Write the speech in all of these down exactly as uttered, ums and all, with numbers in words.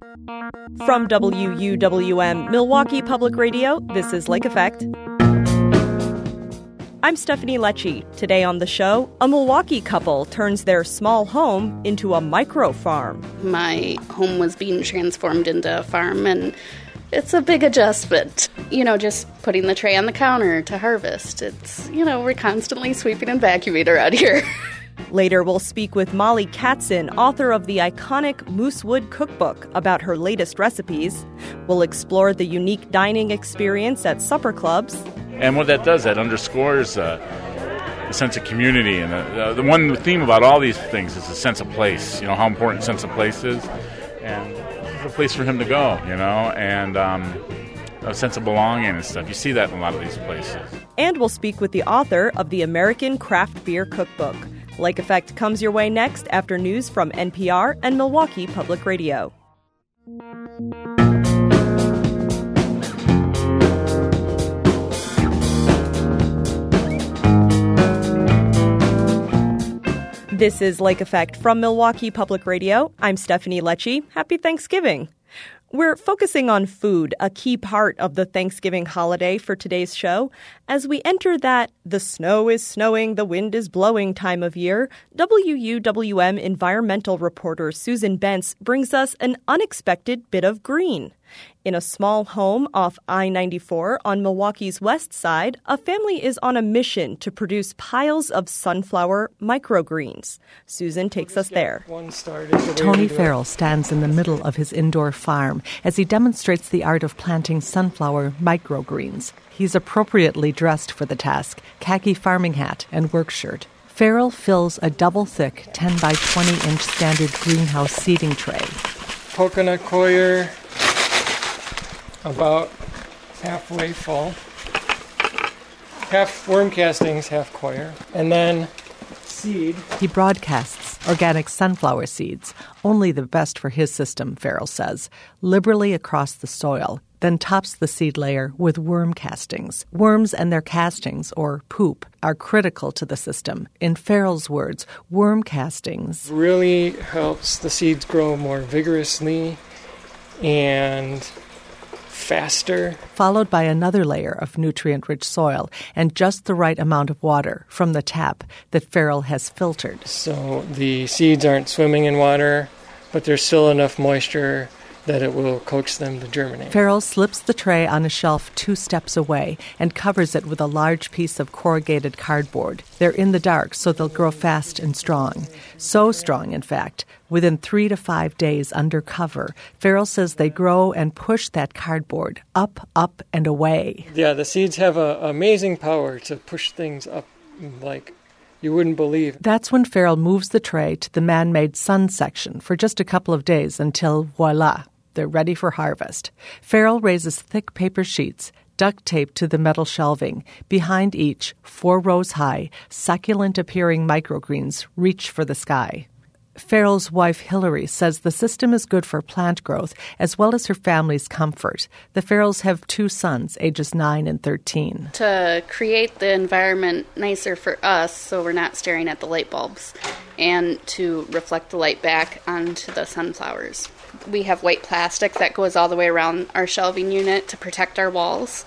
From W U W M Milwaukee Public Radio, this is Lake Effect. I'm Stephanie Lecce. Today on the show, a Milwaukee couple turns their small home into a micro farm. My home was being transformed into a farm, and it's a big adjustment. You know, just putting the tray on the counter to harvest. It's, you know, we're constantly sweeping and vacuuming around here. Later, we'll speak with Molly Katzin, author of the iconic Moosewood Cookbook, about her latest recipes. We'll explore the unique dining experience at supper clubs. And what that does, that underscores uh, the sense of community. And the, the one theme about all these things is the sense of place, you know, how important sense of place is. And it's a place for him to go, you know, and um, a sense of belonging and stuff. You see that in a lot of these places. And we'll speak with the author of the American Craft Beer Cookbook. Lake Effect comes your way next after news from N P R and Milwaukee Public Radio. This is Lake Effect from Milwaukee Public Radio. I'm Stephanie Lecce. Happy Thanksgiving. We're focusing on food, a key part of the Thanksgiving holiday for today's show. As we enter that the snow is snowing, the wind is blowing time of year, W U W M environmental reporter Susan Bentz brings us an unexpected bit of green. In a small home off I ninety-four on Milwaukee's west side, a family is on a mission to produce piles of sunflower microgreens. Susan takes us there. Tony Farrell stands in the middle of his indoor farm as he demonstrates the art of planting sunflower microgreens. He's appropriately dressed for the task, khaki farming hat and work shirt. Farrell fills a double-thick ten by twenty inch standard greenhouse seeding tray. Coconut coir, about halfway full. Half worm castings, half coir. And then seed. He broadcasts organic sunflower seeds, only the best for his system, Farrell says, liberally across the soil, then tops the seed layer with worm castings. Worms and their castings, or poop, are critical to the system. In Farrell's words, worm castings really helps the seeds grow more vigorously and faster. Followed by another layer of nutrient-rich soil and just the right amount of water from the tap that Farrell has filtered. So the seeds aren't swimming in water, but there's still enough moisture that it will coax them to germinate. Farrell slips the tray on a shelf two steps away and covers it with a large piece of corrugated cardboard. They're in the dark, so they'll grow fast and strong. So strong, in fact, within three to five days under cover, Farrell says they grow and push that cardboard up, up, and away. Yeah, the seeds have an amazing power to push things up like you wouldn't believe. That's when Farrell moves the tray to the man-made sun section for just a couple of days until, voila, they're ready for harvest. Farrell raises thick paper sheets, duct taped to the metal shelving. Behind each, four rows high, succulent-appearing microgreens reach for the sky. Farrell's wife, Hillary, says the system is good for plant growth as well as her family's comfort. The Farrells have two sons, ages nine and thirteen. To create the environment nicer for us so we're not staring at the light bulbs and to reflect the light back onto the sunflowers. We have white plastic that goes all the way around our shelving unit to protect our walls.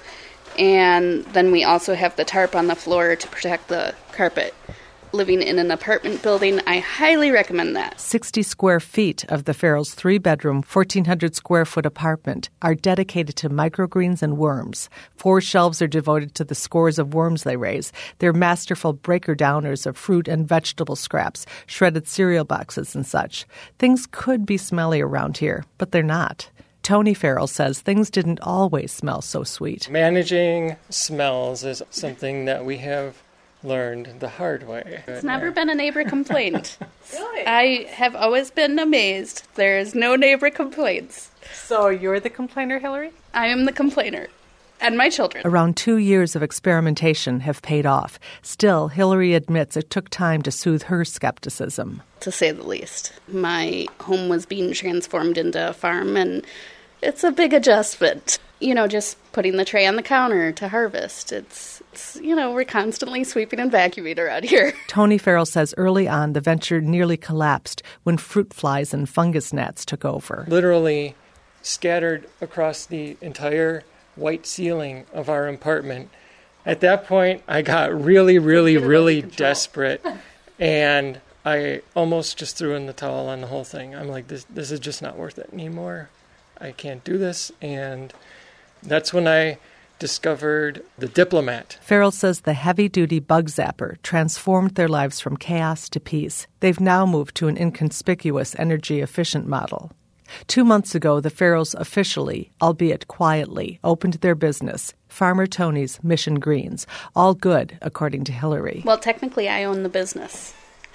And then we also have the tarp on the floor to protect the carpet. Living in an apartment building, I highly recommend that. sixty square feet of the Farrells' three-bedroom, fourteen hundred square foot apartment are dedicated to microgreens and worms. Four shelves are devoted to the scores of worms they raise. They're masterful breaker-downers of fruit and vegetable scraps, shredded cereal boxes and such. Things could be smelly around here, but they're not. Tony Farrell says things didn't always smell so sweet. Managing smells is something that we have learned the hard way. It's never been a neighbor complaint. Really? I have always been amazed. There is no neighbor complaints. So you're the complainer, Hillary? I am the complainer. And my children. Around two years of experimentation have paid off. Still, Hillary admits it took time to soothe her skepticism. To say the least. My home was being transformed into a farm, and it's a big adjustment. You know, just putting the tray on the counter to harvest. It's, it's, you know, we're constantly sweeping and vacuuming around here. Tony Farrell says early on the venture nearly collapsed when fruit flies and fungus gnats took over. Literally, scattered across the entire white ceiling of our apartment. At that point, I got really, really, really desperate, and I almost just threw in the towel on the whole thing. I'm like, this this is just not worth it anymore. I can't do this, and that's when I discovered The Diplomat. Farrell says the heavy-duty bug zapper transformed their lives from chaos to peace. They've now moved to an inconspicuous, energy-efficient model. Two months ago, the Farrells officially, albeit quietly, opened their business, Farmer Tony's Mission Greens. All good, according to Hillary. Well, technically, I own the business.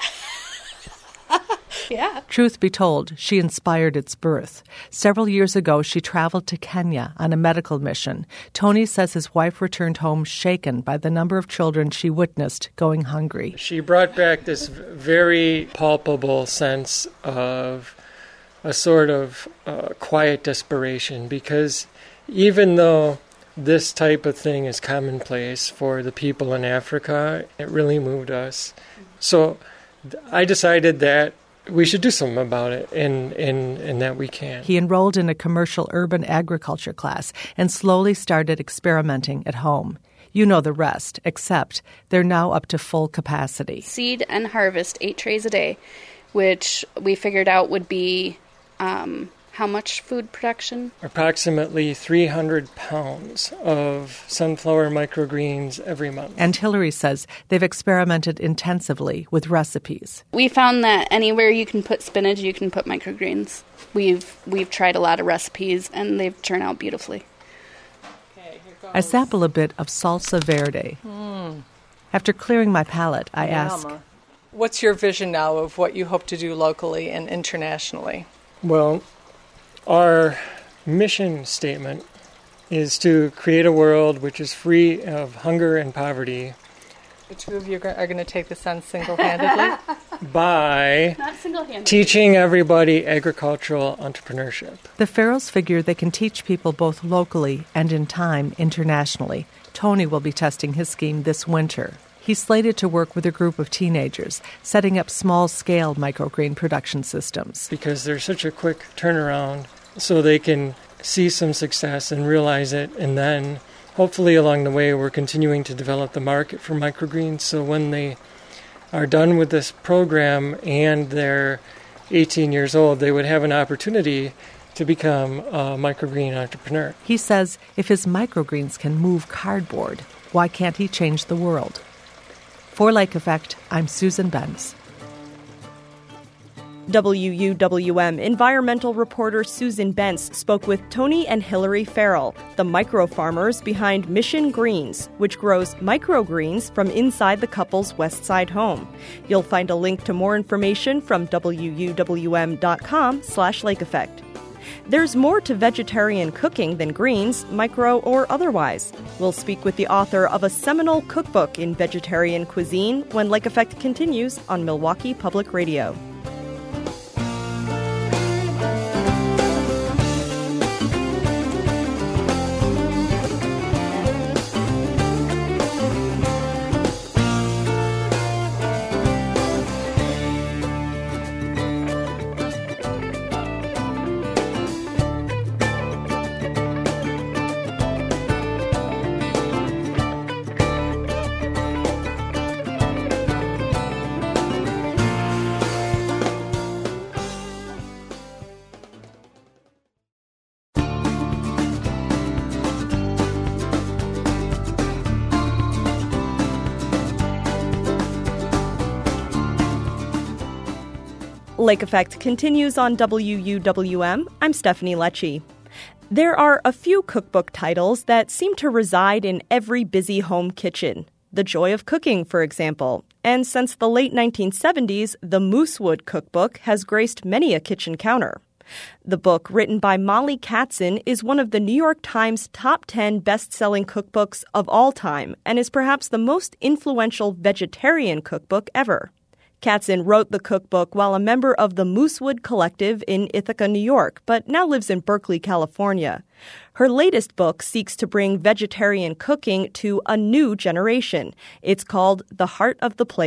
Yeah. Truth be told, she inspired its birth. Several years ago, she traveled to Kenya on a medical mission. Tony says his wife returned home shaken by the number of children she witnessed going hungry. She brought back this very palpable sense of a sort of uh, quiet desperation, because even though this type of thing is commonplace for the people in Africa, it really moved us. So I decided that we should do something about it, and, and, and that we can. He enrolled in a commercial urban agriculture class and slowly started experimenting at home. You know the rest, except they're now up to full capacity. Seed and harvest eight trays a day, which we figured out would be um, how much food production? Approximately three hundred pounds of sunflower microgreens every month. And Hillary says they've experimented intensively with recipes. We found that anywhere you can put spinach, you can put microgreens. We've we've tried a lot of recipes, and they've turned out beautifully. Okay, here goes. I sample a bit of salsa verde. Mm. After clearing my palate, I Yum. ask, what's your vision now of what you hope to do locally and internationally? Well, our mission statement is to create a world which is free of hunger and poverty. The two of you are going to take this on single-handedly? By Not single-handedly. Teaching everybody agricultural entrepreneurship. The Farrells figure they can teach people both locally and, in time, internationally. Tony will be testing his scheme this winter. He's slated to work with a group of teenagers, setting up small-scale microgreen production systems. Because there's such a quick turnaround, so they can see some success and realize it, and then hopefully along the way we're continuing to develop the market for microgreens, so when they are done with this program and they're eighteen years old, they would have an opportunity to become a microgreen entrepreneur. He says if his microgreens can move cardboard, why can't he change the world? For Lake Effect, I'm Susan Benz. W U W M environmental reporter Susan Benz spoke with Tony and Hillary Farrell, the micro farmers behind Mission Greens, which grows microgreens from inside the couple's West Side home. You'll find a link to more information from W U W M dot com slash Lake Effect. There's more to vegetarian cooking than greens, micro or otherwise. We'll speak with the author of a seminal cookbook in vegetarian cuisine when Lake Effect continues on Milwaukee Public Radio. Lake Effect continues on W U W M. I'm Stephanie Lecce. There are a few cookbook titles that seem to reside in every busy home kitchen. The Joy of Cooking, for example. And since the late nineteen seventies, the Moosewood Cookbook has graced many a kitchen counter. The book, written by Molly Katzen, is one of the New York Times top ten best-selling cookbooks of all time and is perhaps the most influential vegetarian cookbook ever. Katzen wrote the cookbook while a member of the Moosewood Collective in Ithaca, New York, but now lives in Berkeley, California. Her latest book seeks to bring vegetarian cooking to a new generation. It's called The Heart of the Plate.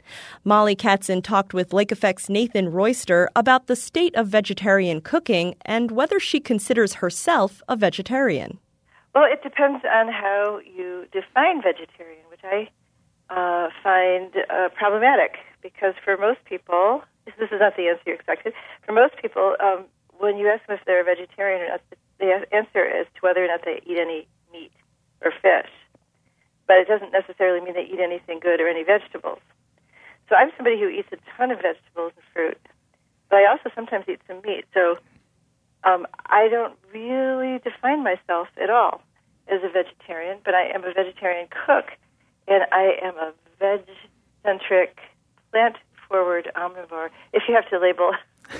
Molly Katzen talked with Lake Effect's Nathan Royster about the state of vegetarian cooking and whether she considers herself a vegetarian. Well, it depends on how you define vegetarian, which I uh, find uh, problematic, because for most people, this is not the answer you expected, for most people, um, when you ask them if they're a vegetarian or not, the answer is to whether or not they eat any meat or fish. But it doesn't necessarily mean they eat anything good or any vegetables. So I'm somebody who eats a ton of vegetables and fruit, but I also sometimes eat some meat. So um, I don't really define myself at all as a vegetarian, but I am a vegetarian cook, and I am a veg-centric, plant-forward omnivore. If you have to label,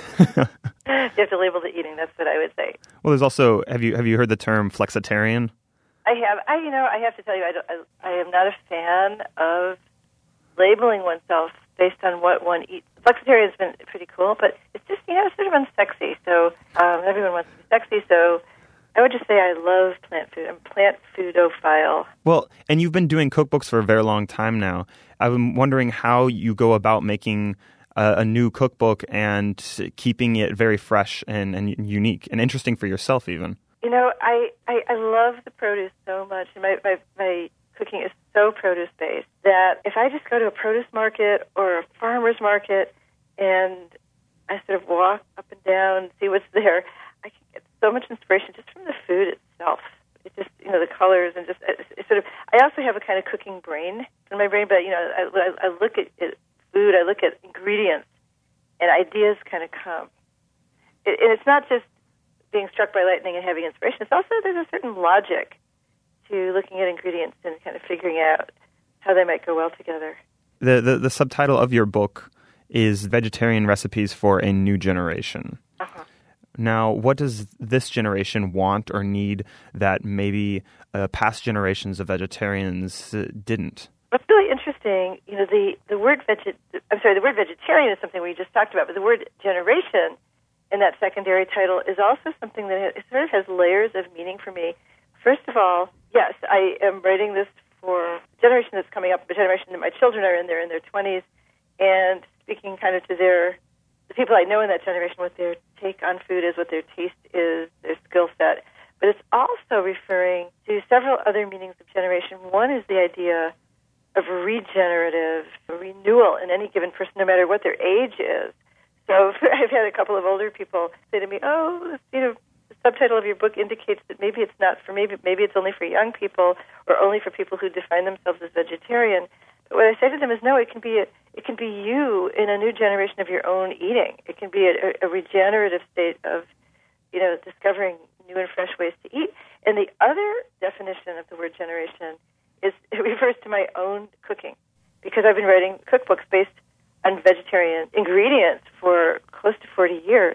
you have to label the eating. That's what I would say. Well, there's also have you have you heard the term flexitarian? I have. I you know I have to tell you I, don't, I, I am not a fan of labeling oneself based on what one eats. Flexitarian has been pretty cool, but it's just, you know, it's sort of unsexy. So um, everyone wants to be sexy. So I would just say I love plant food. I'm a plant foodophile. Well, and you've been doing cookbooks for a very long time now. I'm wondering how you go about making a, a new cookbook and keeping it very fresh and, and unique and interesting for yourself even. You know, I, I, I love the produce so much. My, my, my cooking is so produce-based that if I just go to a produce market or a farmer's market and I sort of walk up and down, see what's there, I can get so much inspiration just from the food itself. It's just, you know, the colors and just it's, it's sort of. I also have a kind of cooking brain in my brain, but, you know, I, I, I look at, at food, I look at ingredients, and ideas kind of come. It, and it's not just being struck by lightning and having inspiration. It's also, there's a certain logic to looking at ingredients and kind of figuring out how they might go well together. The, the, the subtitle of your book is Vegetarian Recipes for a New Generation. Uh-huh. Now, what does this generation want or need that maybe uh, past generations of vegetarians uh, didn't? What's really interesting, you know, the, the word veg- I'm sorry, the word vegetarian is something we just talked about, but the word generation in that secondary title is also something that it sort of has layers of meaning for me. First of all, yes, I am writing this for a generation that's coming up, a generation that my children are in, they're in their twenties, and speaking kind of to their, the people I know in that generation, what their take on food is, what their taste is, their skill set. But it's also referring to several other meanings of generation. One is the idea of regenerative renewal in any given person, no matter what their age is. So I've had a couple of older people say to me, oh, you know, the subtitle of your book indicates that maybe it's not for me, but maybe it's only for young people or only for people who define themselves as vegetarian. But what I say to them is, no, it can be a, it can be you in a new generation of your own eating. It can be a, a regenerative state of, you know, discovering new and fresh ways to eat. And the other definition of the word generation is it refers to my own cooking, because I've been writing cookbooks based on vegetarian ingredients for close to forty years,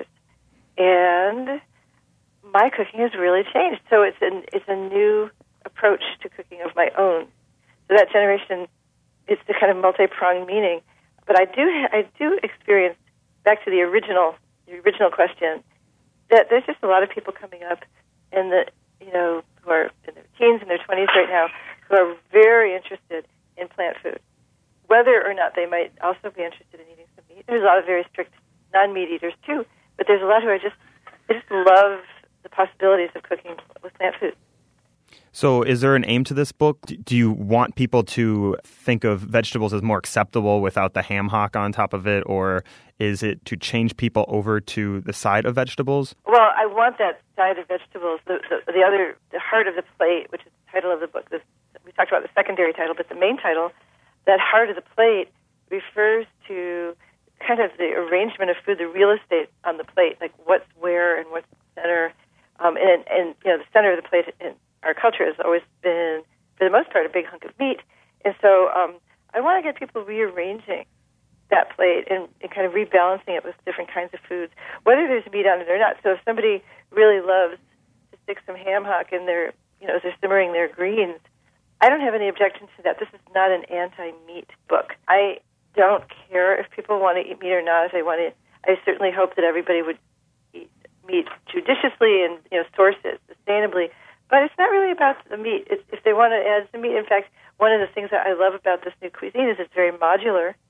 and my cooking has really changed. So it's an it's a new approach to cooking of my own. So that generation, it's the kind of multi-pronged meaning. But I do I do experience, back to the original the original question, that there's just a lot of people coming up in the you know who are in their teens and their twenties right now who are very interested in plant food. Whether or not they might also be interested in eating some meat. There's a lot of very strict non-meat eaters too, but there's a lot who are just they just love the possibilities of cooking with plant food. So is there an aim to this book? Do you want people to think of vegetables as more acceptable without the ham hock on top of it, or is it to change people over to the side of vegetables? Well, I want that side of vegetables. The, the, the other, the heart of the plate, which is the title of the book. This, we talked about the secondary title, but the main title, that heart of the plate, refers to kind of the arrangement of food, the real estate on the plate, like what's where and what's the center. Um, and, and, you know, the center of the plate in our culture has always been, for the most part, a big hunk of meat. And so um, I want to get people rearranging that plate and, and kind of rebalancing it with different kinds of foods, whether there's meat on it or not. So if somebody really loves to stick some ham hock in their, you know, as they're simmering their greens, I don't have any objection to that. This is not an anti-meat book. I don't care if people want to eat meat or not. If they want to, I certainly hope that everybody would eat meat judiciously and, you know, source it sustainably. But it's not really about the meat. It's, if they want to add some meat, in fact, one of the things that I love about this new cuisine is it's very modular.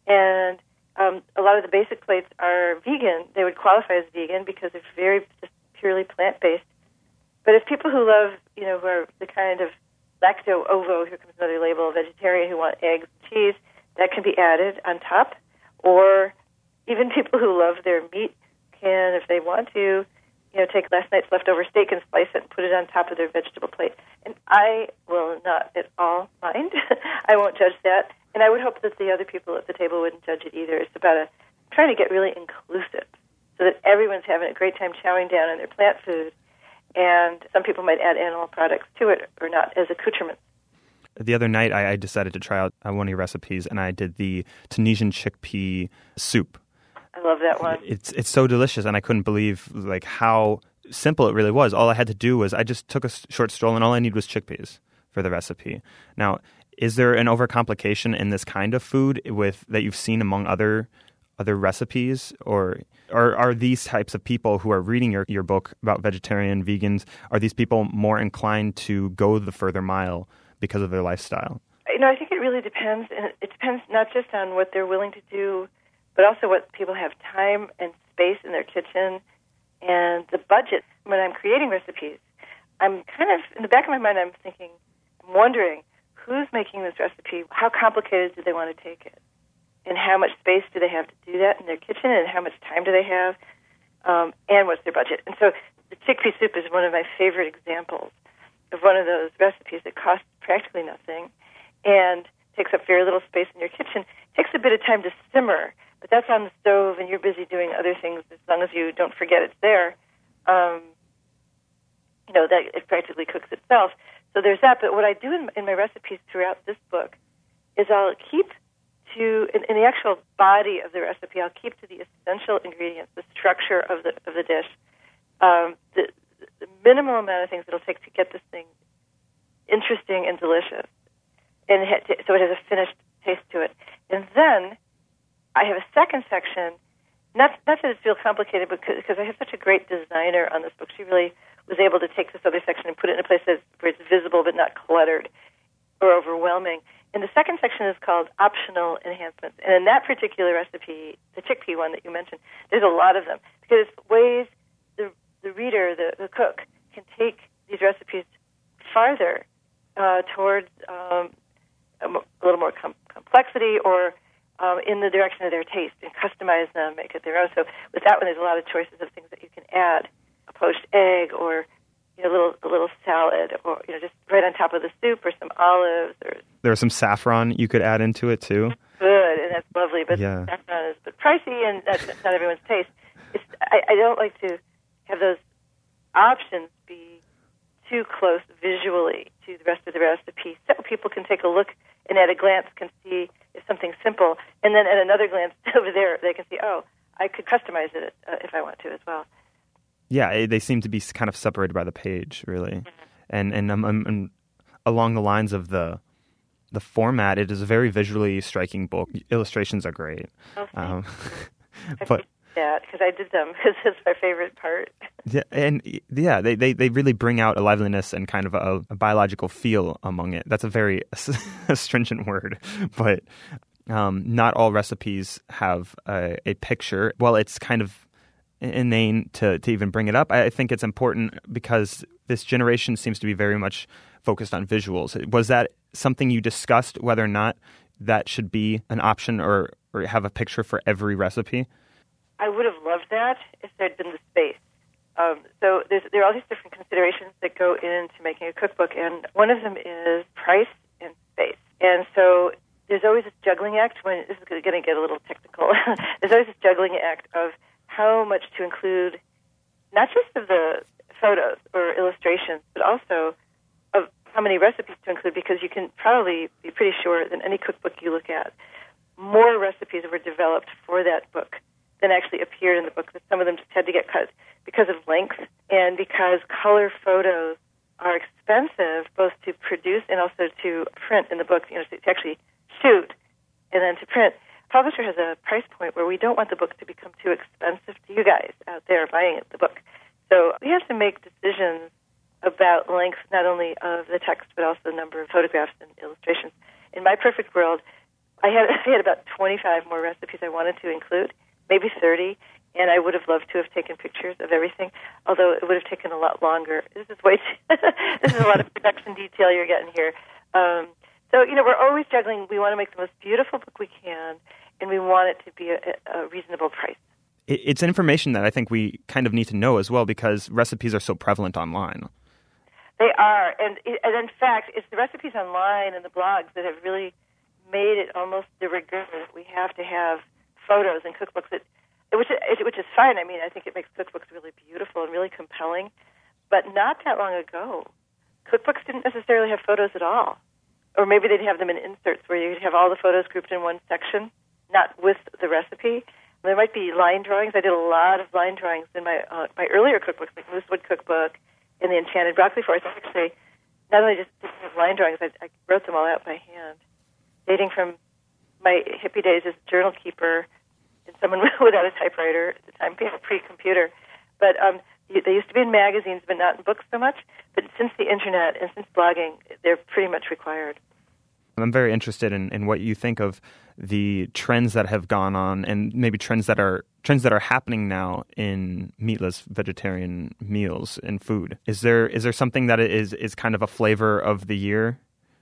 And um, a lot of the basic plates are vegan. They would qualify as vegan because they're very just purely plant-based. But if people who love, you know, who are the kind of lacto-ovo, here comes another label, vegetarian who want eggs and cheese, that can be added on top. Or even people who love their meat can, if they want to, you know, take last night's leftover steak and slice it and put it on top of their vegetable plate. And I will not at all mind. I won't judge that. And I would hope that the other people at the table wouldn't judge it either. It's about a, trying to get really inclusive so that everyone's having a great time chowing down on their plant food. And some people might add animal products to it or not as accoutrements. The other night, I, I decided to try out uh, one of your recipes, and I did the Tunisian chickpea soup. I love that one. It's it's so delicious, and I couldn't believe like how simple it really was. All I had to do was I just took a short stroll, and all I needed was chickpeas for the recipe. Now, is there an overcomplication in this kind of food with that you've seen among other other recipes, or are are these types of people who are reading your, your book about vegetarian, vegans, are these people more inclined to go the further mile because of their lifestyle? You know, I think it really depends, and it depends not just on what they're willing to do, but also what people have time and space in their kitchen and the budget. When I'm creating recipes, I'm kind of, in the back of my mind, I'm thinking, I'm wondering, who's making this recipe? How complicated do they want to take it? And how much space do they have to do that in their kitchen? And how much time do they have? Um, and what's their budget? And so the chickpea soup is one of my favorite examples of one of those recipes that costs practically nothing and takes up very little space in your kitchen. It takes a bit of time to simmer, but that's on the stove and you're busy doing other things as long as you don't forget it's there. Um, you know, that it practically cooks itself. So there's that. But what I do in, in my recipes throughout this book is I'll keep to, in, in the actual body of the recipe, I'll keep to the essential ingredients, the structure of the of the dish, um, the, the minimal amount of things it'll take to get this thing interesting and delicious. And it, so it has a finished taste to it. And then I have a second section, not, not that it feels complicated, but because I have such a great designer on this book. She really was able to take this other section and put it in a place that's, where it's visible but not cluttered or overwhelming. And the second section is called Optional Enhancements. And in that particular recipe, the chickpea one that you mentioned, there's a lot of them because it's ways the, the reader, the, the cook, can take these recipes farther uh, towards um, a, m- a little more com- complexity or um, in the direction of their taste and customize them, make it their own. So with that one, there's a lot of choices of things that you can add, a poached egg or you know, a little a little salad, or you know, just right on top of the soup, or some olives, or there's some saffron you could add into it too. Good, and that's lovely. But yeah. saffron is but pricey, and that's not everyone's taste. It's, I, I don't like to have those options be too close visually to the rest of the recipe, so people can take a look and at a glance can see if something's simple, and then at another glance over there they can see, oh, I could customize it uh, if I want to as well. Yeah, they seem to be kind of separated by the page, really, mm-hmm. and and um, um, along the lines of the the format, it is a very visually striking book. Illustrations are great, oh, um, I but that because I did them because it's my favorite part. Yeah, and yeah, they, they, they really bring out a liveliness and kind of a, a biological feel among it. That's a very astringent word, but um, not all recipes have a, a picture. Well, it's kind of inane to, to even bring it up. I think it's important because this generation seems to be very much focused on visuals. Was that something you discussed, whether or not that should be an option or, or have a picture for every recipe? I would have loved that if there had been the space. Um, so there's, there are all these different considerations that go into making a cookbook, and one of them is price and space. And so there's always this juggling act. When this is going to get a little technical, there's always this juggling act of how much to include, not just of the photos or illustrations, but also of how many recipes to include, because you can probably be pretty sure that any cookbook you look at, more recipes were developed for that book than actually appeared in the book. Some of them just had to get cut because of length and because color photos are expensive both to produce and also to print in the book, you know, to actually shoot and then to print. Publisher has a price point where we don't want the book to become too expensive to you guys out there buying the book. So we have to make decisions about length, not only of the text, but also the number of photographs and illustrations. In my perfect world, I had I had about twenty-five more recipes I wanted to include, maybe thirty, and I would have loved to have taken pictures of everything, although it would have taken a lot longer. This is way too, this is a lot of production detail you're getting here. Um, so, you know, we're always juggling. We want to make the most beautiful book we can, and we want it to be a, a reasonable price. It's information that I think we kind of need to know as well, because recipes are so prevalent online. They are, and, and in fact, it's the recipes online and the blogs that have really made it almost de rigueur. We have to have photos and cookbooks, that, which, which is fine. I mean, I think it makes cookbooks really beautiful and really compelling. But not that long ago, cookbooks didn't necessarily have photos at all. Or maybe they'd have them in inserts where you'd have all the photos grouped in one section, not with the recipe. There might be line drawings. I did a lot of line drawings in my uh, my earlier cookbooks, like Moosewood Cookbook and the Enchanted Broccoli Forest. I actually not only just did line drawings, I, I wrote them all out by hand, dating from my hippie days as journal keeper and someone without a typewriter at the time, pre-computer. But um, they used to be in magazines, but not in books so much. But since the internet and since blogging, they're pretty much required. I'm very interested in, in what you think of the trends that have gone on, and maybe trends that are trends that are happening now in meatless vegetarian meals and food. Is there is there something that is is kind of a flavor of the year?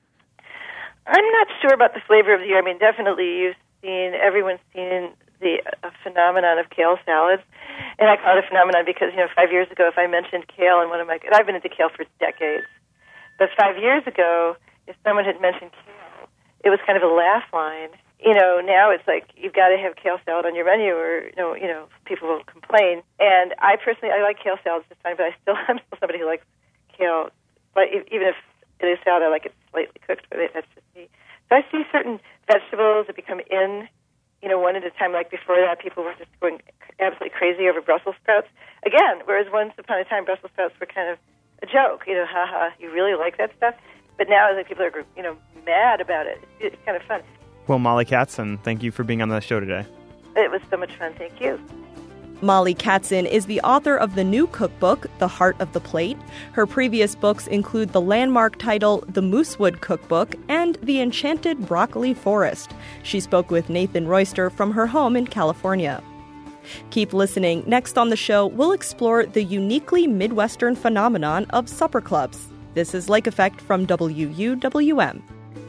I'm not sure about the flavor of the year. I mean, definitely you've seen, everyone's seen the uh, phenomenon of kale salads. And I call it a phenomenon because, you know, five years ago, if I mentioned kale in one of my, and I've been into kale for decades, but five years ago, if someone had mentioned kale, it was kind of a laugh line. You know, now it's like you've got to have kale salad on your menu, or you know, you know, people will complain. And I personally, I like kale salads just fine, but I still, I'm still somebody who likes kale. But if, even if it is salad, I like it slightly cooked. But that's just me. So I see certain vegetables that become in, you know, one at a time. Like before that, people were just going absolutely crazy over Brussels sprouts. Again, whereas once upon a time, Brussels sprouts were kind of a joke. You know, haha, you really like that stuff. But now, like, people are, you know, mad about it. It's, it's kind of fun. Well, Molly Katzen, thank you for being on the show today. It was so much fun. Thank you. Molly Katzen is the author of the new cookbook, The Heart of the Plate. Her previous books include the landmark title, The Moosewood Cookbook, and The Enchanted Broccoli Forest. She spoke with Nathan Royster from her home in California. Keep listening. Next on the show, we'll explore the uniquely Midwestern phenomenon of supper clubs. This is Lake Effect from W U W M.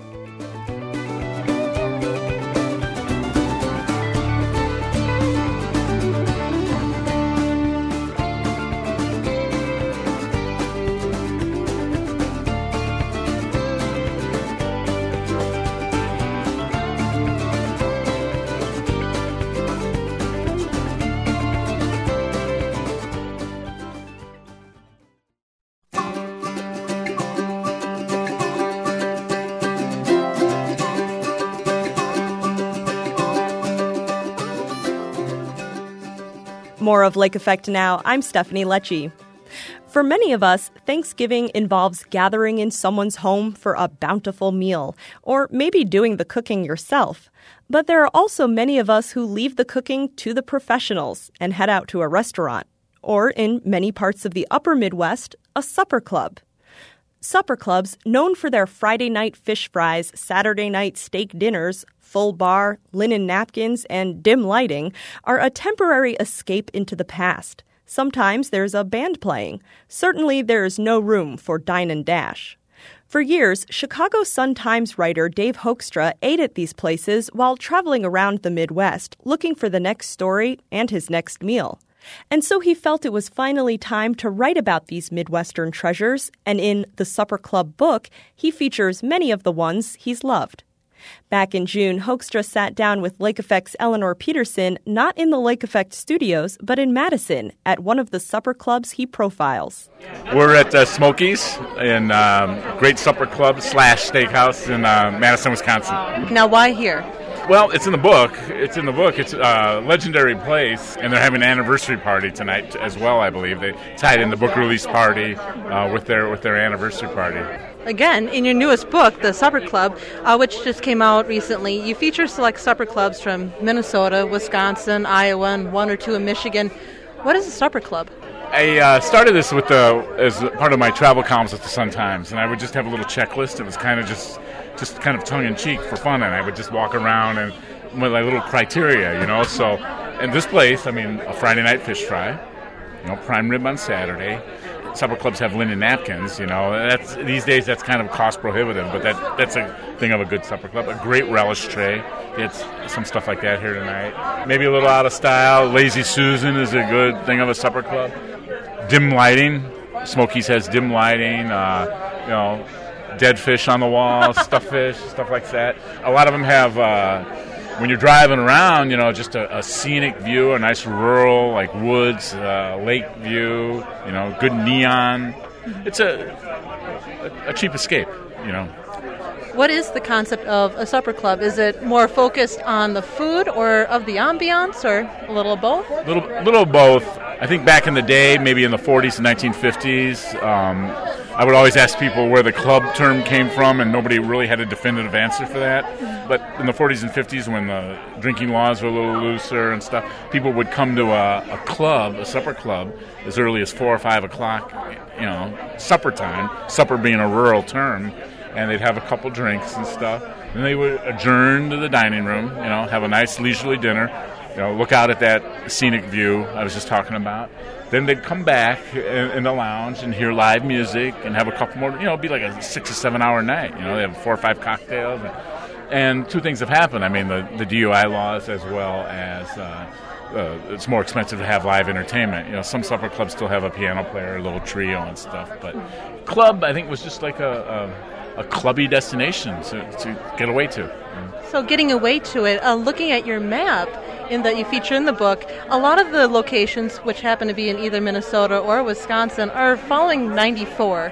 More of Lake Effect now. I'm Stephanie Lecce. For many of us, Thanksgiving involves gathering in someone's home for a bountiful meal, or maybe doing the cooking yourself. But there are also many of us who leave the cooking to the professionals and head out to a restaurant, or in many parts of the upper Midwest, a supper club. Supper clubs, known for their Friday night fish fries, Saturday night steak dinners, full bar, linen napkins, and dim lighting, are a temporary escape into the past. Sometimes there's a band playing. Certainly there's no room for dine and dash. For years, Chicago Sun-Times writer Dave Hoekstra ate at these places while traveling around the Midwest, looking for the next story and his next meal. And so he felt it was finally time to write about these Midwestern treasures, and in the Supper Club book, he features many of the ones he's loved. Back in June, Hoekstra sat down with Lake Effect's Eleanor Peterson, not in the Lake Effect studios, but in Madison, at one of the supper clubs he profiles. We're at uh, Smokey's, in um, Great Supper Club slash Steakhouse in uh, Madison, Wisconsin. Now, why here? Well, it's in the book. It's in the book. It's a legendary place, and they're having an anniversary party tonight as well, I believe. They tied in the book release party uh, with their with their anniversary party. Again, in your newest book, The Supper Club, uh, which just came out recently, you feature select supper clubs from Minnesota, Wisconsin, Iowa, and one or two in Michigan. What is a supper club? I uh, started this with the as part of my travel columns with the Sun-Times, and I would just have a little checklist. It was kind of just just kind of tongue-in-cheek for fun, and I would just walk around and with like little criteria, you know. So in this place, I mean, a Friday night fish fry, you know, prime rib on Saturday. Supper clubs have linen napkins, you know. That's these days that's kind of cost prohibitive, but that that's a thing of a good supper club. A great relish tray. It's some stuff like that here tonight. Maybe a little out of style. Lazy Susan is a good thing of a supper club. Dim lighting. Smokies has dim lighting. Uh, you know, dead fish on the wall, stuffed fish, stuff like that. A lot of them have. Uh, When you're driving around, you know, just a, a scenic view, a nice rural, like woods, uh, lake view, you know, good neon. It's a, a a cheap escape, you know. What is the concept of a supper club? Is it more focused on the food or of the ambiance, or a little of both? A little, little of both. I think back in the day, maybe in the forties and nineteen fifties, um, I would always ask people where the club term came from, and nobody really had a definitive answer for that. But in the forties and fifties, when the drinking laws were a little looser and stuff, people would come to a, a club, a supper club, as early as four or five o'clock, you know, supper time, supper being a rural term, and they'd have a couple drinks and stuff. And they would adjourn to the dining room, you know, have a nice leisurely dinner, you know, look out at that scenic view I was just talking about. Then they'd come back in, in the lounge and hear live music and have a couple more, you know, it'd be like a six or seven hour night. You know, they have four or five cocktails. And, and two things have happened. I mean, the, the D U I laws, as well as uh, uh, it's more expensive to have live entertainment. You know, some supper clubs still have a piano player, a little trio and stuff. But club, I think, was just like a, a, a clubby destination to, to get away to. So getting away to it, uh, looking at your map in that you feature in the book, a lot of the locations, which happen to be in either Minnesota or Wisconsin, are following ninety-four.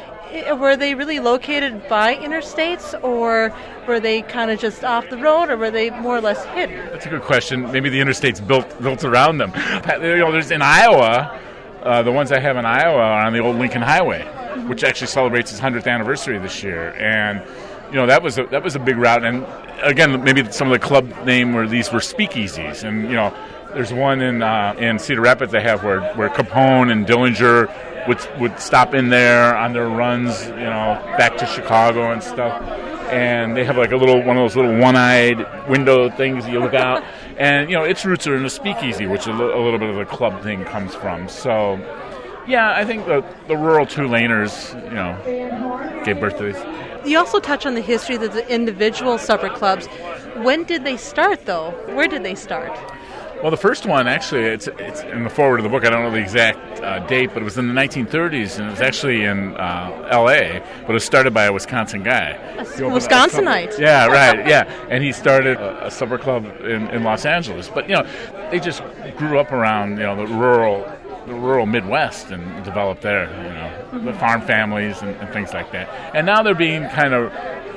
Were they really located by interstates, or were they kind of just off the road, or were they more or less hidden? That's a good question. Maybe the interstates built built around them. You know, there's in Iowa, uh, the ones I have in Iowa are on the old Lincoln Highway, mm-hmm. which actually celebrates its hundredth anniversary this year, and you know that was a, that was a big route. And again, maybe some of the club name where these were speakeasies, and you know, there's one in uh, in Cedar Rapids they have where where Capone and Dillinger would would stop in there on their runs, you know, back to Chicago and stuff. And they have like a little one of those little one-eyed window things you look out, and you know its roots are in a speakeasy, which a, li- a little bit of the club thing comes from. So, yeah, I think the the rural two-laners, you know, gave birth to these. You also touch on the history of the individual supper clubs. When did they start, though? Where did they start? Well, the first one, actually, it's it's in the foreword of the book. I don't know the exact uh, date, but it was in the nineteen thirties, and it was actually in uh, L A, but it was started by a Wisconsin guy. A Wisconsinite? Yeah, right, yeah. And he started a, a supper club in, in Los Angeles. But, you know, they just grew up around, you know, the rural the rural Midwest and developed there, you know, mm-hmm. the farm families and, and things like that. And now they're being kind of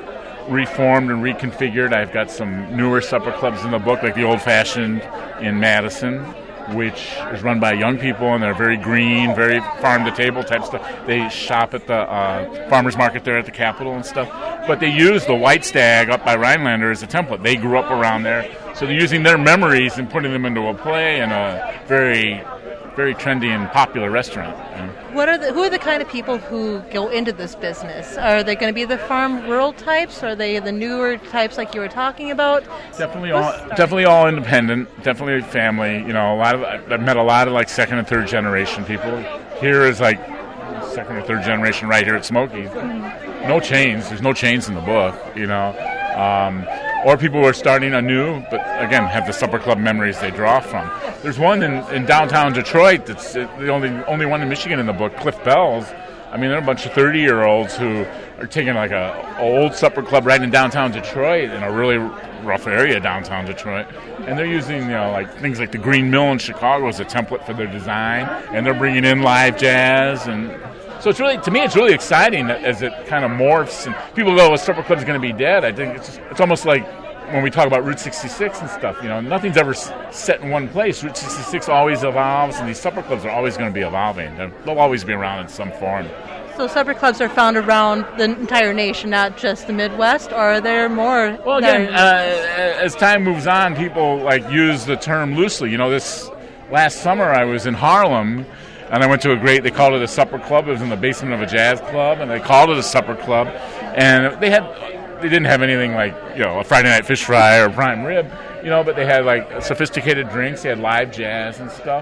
reformed and reconfigured. I've got some newer supper clubs in the book, like the Old Fashioned in Madison, which is run by young people, and they're very green, very farm-to-table type stuff. They shop at the uh, farmers market there at the Capitol and stuff. But they use the White Stag up by Rhinelander as a template. They grew up around there. So they're using their memories and putting them into a play in a very, very trendy and popular restaurant. You know? What are the, who are the kind of people who go into this business? Are they going to be the farm rural types? Are they the newer types like you were talking about? Definitely all, definitely all independent. Definitely family. You know, a lot of I've met a lot of like second and third generation people. Here is like second or third generation right here at Smokies. Mm-hmm. No chains. There's no chains in the book. You know, um, or people who are starting anew, but again have the supper club memories they draw from. There's one in, in downtown Detroit that's the only only one in Michigan in the book, Cliff Bell's. I mean, they're a bunch of thirty-year-olds who are taking like a, a old supper club right in downtown Detroit, in a really rough area downtown Detroit, and they're using, you know, like things like the Green Mill in Chicago as a template for their design, and they're bringing in live jazz, and so it's really, to me, it's really exciting as it kind of morphs, and people go, "Well, supper club's going to be dead." I think it's just, it's almost like when we talk about Route sixty-six and stuff, you know, nothing's ever set in one place. Route sixty-six always evolves, and these supper clubs are always going to be evolving. They'll always be around in some form. So supper clubs are found around the entire nation, not just the Midwest, or are there more? Well, again, uh, as time moves on, people like use the term loosely. You know, this last summer I was in Harlem, and I went to a great, they called it a supper club. It was in the basement of a jazz club, and they called it a supper club. And they had they didn't have anything like, you know, a Friday night fish fry or prime rib, you know, but they had like sophisticated drinks. They had live jazz and stuff.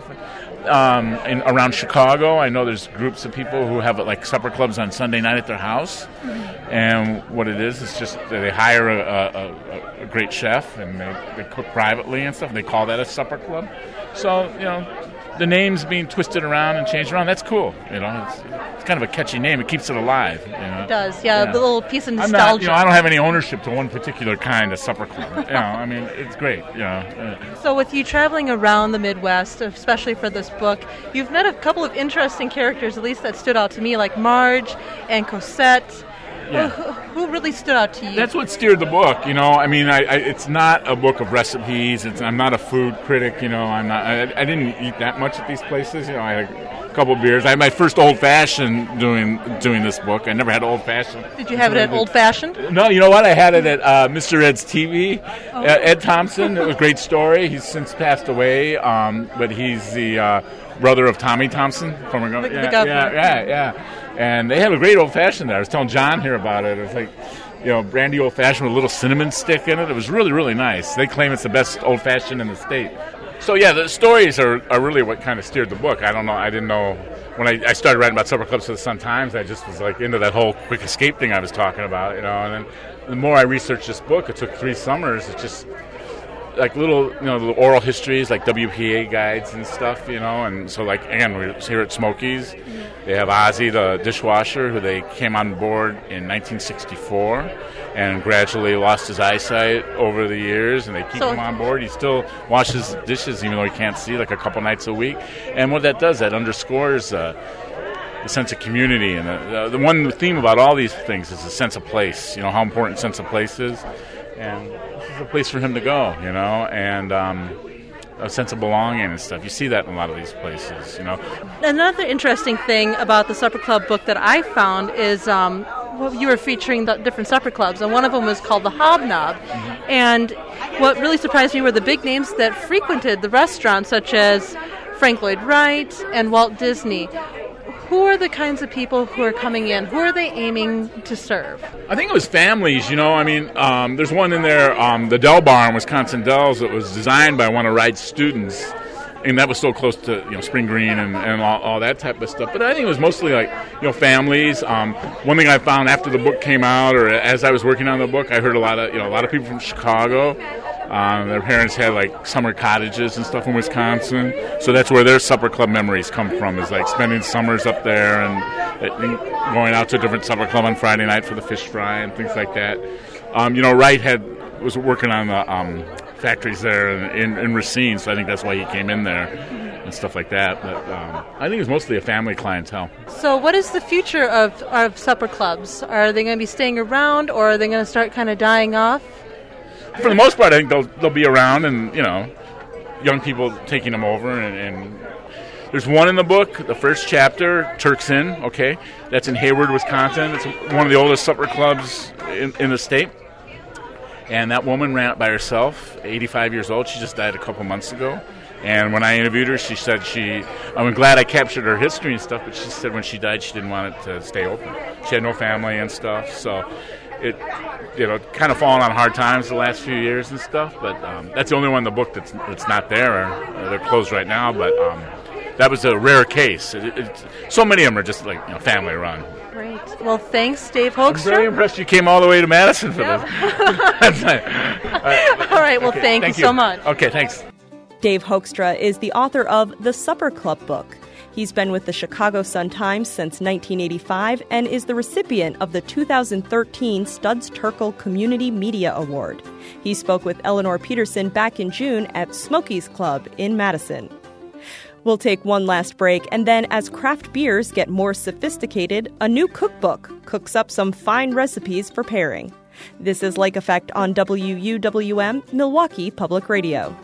Um, in, around Chicago, I know there's groups of people who have like supper clubs on Sunday night at their house. Mm-hmm. And what it is, is just that they hire a, a, a, a great chef and they, they cook privately and stuff. And they call that a supper club. So, you know, the name's being twisted around and changed around. That's cool. You know, it's, it's kind of a catchy name. It keeps it alive. You know? It does, yeah, yeah. The little piece of nostalgia. I'm not, you know, I don't have any ownership to one particular kind of supper club. You know, I mean, it's great. You know. So with you traveling around the Midwest, especially for this book, you've met a couple of interesting characters, at least that stood out to me, like Marge and Cosette. Yeah. Who, who really stood out to you? That's what steered the book, you know. I mean, I, I, it's not a book of recipes. It's, I'm not a food critic, you know. I'm not. I, I didn't eat that much at these places. You know, I had a couple of beers. I had my first old fashioned doing doing this book. I never had old fashioned. Did you have it at Old Fashioned? No, you know what? I had it at uh, Mister Ed's T V. Oh. Uh, Ed Thompson. It was a great story. He's since passed away, um, but he's the uh, brother of Tommy Thompson, former governor. The, yeah, the governor. Yeah, yeah, yeah. And they had a great old-fashioned there. I was telling John here about it. It was like, you know, brandy old-fashioned with a little cinnamon stick in it. It was really, really nice. They claim it's the best old-fashioned in the state. So, yeah, the stories are, are really what kind of steered the book. I don't know. I didn't know. When I, I started writing about supper clubs for the Sun-Times, I just was, like, into that whole quick escape thing I was talking about, you know. And then the more I researched this book, it took three summers. It just... like little, you know, little oral histories, like W P A guides and stuff, you know. And so, like, again, we're here at Smokies. They have Ozzie, the dishwasher, who they came on board in nineteen sixty-four and gradually lost his eyesight over the years, and they keep so, him on board. He still washes dishes, even though he can't see, like a couple nights a week. And what that does, that underscores uh, the sense of community. And the, the, the one theme about all these things is the sense of place, you know, how important sense of place is. And this is a place for him to go, you know, and um, a sense of belonging and stuff. You see that in a lot of these places, you know. Another interesting thing about the Supper Club book that I found is um, well, you were featuring the different supper clubs, and one of them was called the Hobnob. Mm-hmm. And what really surprised me were the big names that frequented the restaurant, such as Frank Lloyd Wright and Walt Disney. Who are the kinds of people who are coming in? Who are they aiming to serve? I think it was families, you know. I mean, um, there's one in there, um, the Del Bar in Wisconsin Dells, that was designed by one of Wright's students. And that was so close to, you know, Spring Green and, and all, all that type of stuff. But I think it was mostly like, you know, families. Um, one thing I found after the book came out, or as I was working on the book, I heard a lot of, you know, a lot of people from Chicago. Um, their parents had like summer cottages and stuff in Wisconsin, so that's where their supper club memories come from. Is like spending summers up there and, and going out to a different supper club on Friday night for the fish fry and things like that. Um, you know, Wright had was working on the um, factories there in, in, in Racine, so I think that's why he came in there and stuff like that. But um, I think it was mostly a family clientele. So, what is the future of of supper clubs? Are they going to be staying around, or are they going to start kind of dying off? For the most part, I think they'll they'll be around, and you know, young people taking them over. And, and there's one in the book, the first chapter, Turk's Inn. Okay, that's in Hayward, Wisconsin. It's one of the oldest supper clubs in, in the state. And that woman ran it by herself, eighty-five years old. She just died a couple months ago. And when I interviewed her, she said she, I'm glad I captured her history and stuff, but she said when she died, she didn't want it to stay open. She had no family and stuff, so it, you know, kind of fallen on hard times the last few years and stuff, but um, that's the only one in the book that's that's not there. Uh, they're closed right now, but um, that was a rare case. It, it, so many of them are just like, you know, family run. Great. Well, thanks, Dave Hoekstra. I'm very impressed you came all the way to Madison for yep. this. That's nice. All right, all right well, okay, thank, thank you you so much. Okay, thanks. Dave Hoekstra is the author of The Supper Club Book. He's been with the Chicago Sun-Times since nineteen eighty-five and is the recipient of the two thousand thirteen Studs Terkel Community Media Award. He spoke with Eleanor Peterson back in June at Smokies Club in Madison. We'll take one last break, and then as craft beers get more sophisticated, a new cookbook cooks up some fine recipes for pairing. This is Lake Effect on W U W M, Milwaukee Public Radio.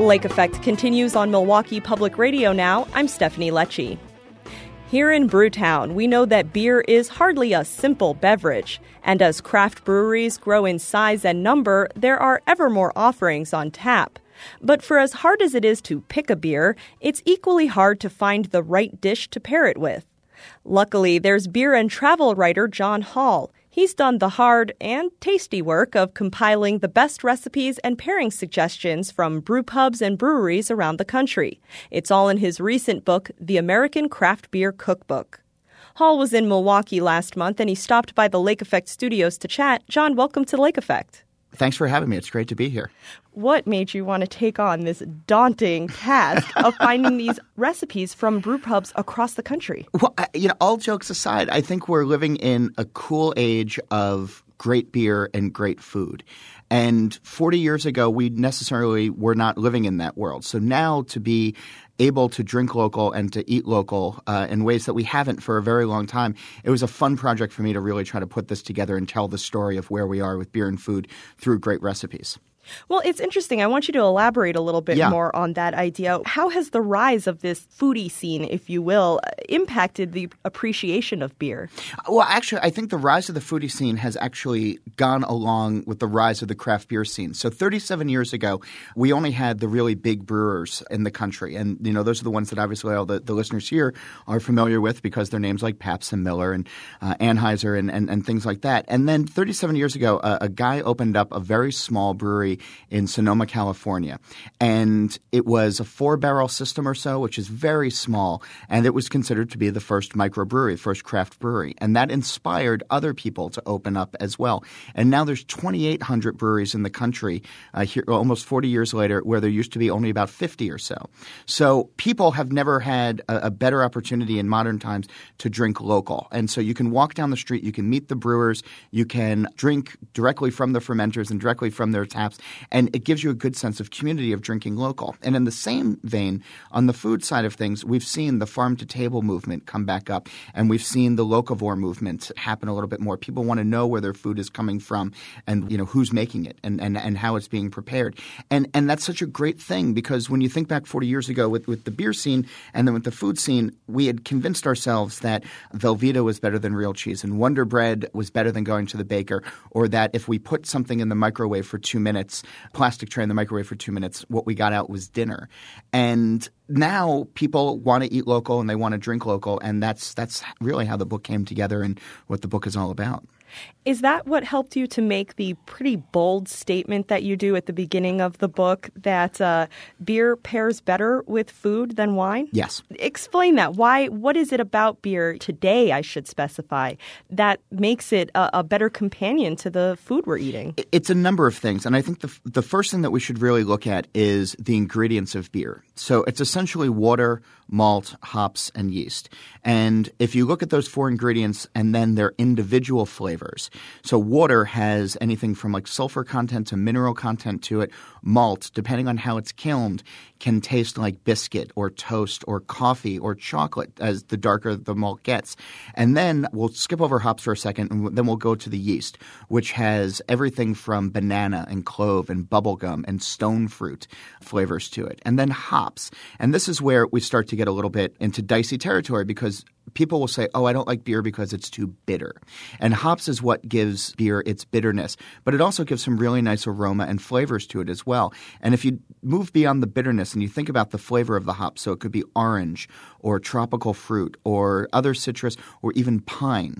Lake Effect continues on Milwaukee Public Radio now. I'm Stephanie Lecce. Here in Brewtown, we know that beer is hardly a simple beverage. And as craft breweries grow in size and number, there are ever more offerings on tap. But for as hard as it is to pick a beer, it's equally hard to find the right dish to pair it with. Luckily, there's beer and travel writer John Hall. He's done the hard and tasty work of compiling the best recipes and pairing suggestions from brew pubs and breweries around the country. It's all in his recent book, The American Craft Beer Cookbook. Hall was in Milwaukee last month, and he stopped by the Lake Effect studios to chat. John, welcome to Lake Effect. Thanks for having me. It's great to be here. What made you want to take on this daunting task of finding these recipes from brew pubs across the country? Well, you know, all jokes aside, I think we're living in a cool age of great beer and great food. And forty years ago, we necessarily were not living in that world. So now to be able to drink local and to eat local uh, in ways that we haven't for a very long time, it was a fun project for me to really try to put this together and tell the story of where we are with beer and food through great recipes. Well, it's interesting. I want you to elaborate a little bit yeah. more on that idea. How has the rise of this foodie scene, if you will, impacted the appreciation of beer? Well, actually, I think the rise of the foodie scene has actually gone along with the rise of the craft beer scene. So thirty-seven years ago, we only had the really big brewers in the country. And, you know, those are the ones that obviously all the, the listeners here are familiar with because they're names like Pabst and Miller and uh, Anheuser and, and, and things like that. And then thirty-seven years ago, a, a guy opened up a very small brewery in Sonoma, California. And it was a four-barrel system or so, which is very small. And it was considered to be the first microbrewery, first craft brewery. And that inspired other people to open up as well. And now there's twenty-eight hundred breweries in the country, uh, here, almost forty years later, where there used to be only about fifty or so. So people have never had a, a better opportunity in modern times to drink local. And so you can walk down the street, you can meet the brewers, you can drink directly from the fermenters and directly from their taps. And it gives you a good sense of community of drinking local. And in the same vein, on the food side of things, we've seen the farm-to-table movement come back up, and we've seen the locavore movement happen a little bit more. People want to know where their food is coming from and, you know, who's making it and, and, and how it's being prepared. And and that's such a great thing because when you think back forty years ago with, with the beer scene and then with the food scene, we had convinced ourselves that Velveeta was better than real cheese and Wonder Bread was better than going to the baker, or that if we put something in the microwave for two minutes, plastic tray in the microwave for two minutes, what we got out was dinner. And now people want to eat local and they want to drink local, and that's that's really how the book came together and what the book is all about. Is that what helped you to make the pretty bold statement that you do at the beginning of the book that uh, beer pairs better with food than wine? Yes. Explain that. Why? What is it about beer today, I should specify, that makes it a, a better companion to the food we're eating? It's a number of things. And I think the, the first thing that we should really look at is the ingredients of beer. So it's essentially water, malt, hops, and yeast. And if you look at those four ingredients and then their individual flavors, so water has anything from like sulfur content to mineral content to it. Malt, depending on how it's kilned, can taste like biscuit or toast or coffee or chocolate as the darker the malt gets. And then we'll skip over hops for a second, and then we'll go to the yeast, which has everything from banana and clove and bubblegum and stone fruit flavors to it. And then hops. And this is where we start to get a little bit into dicey territory because people will say, oh, I don't like beer because it's too bitter. And hops is what gives beer its bitterness. But it also gives some really nice aroma and flavors to it as well. And if you move beyond the bitterness and you think about the flavor of the hops, so it could be orange or tropical fruit or other citrus or even pine.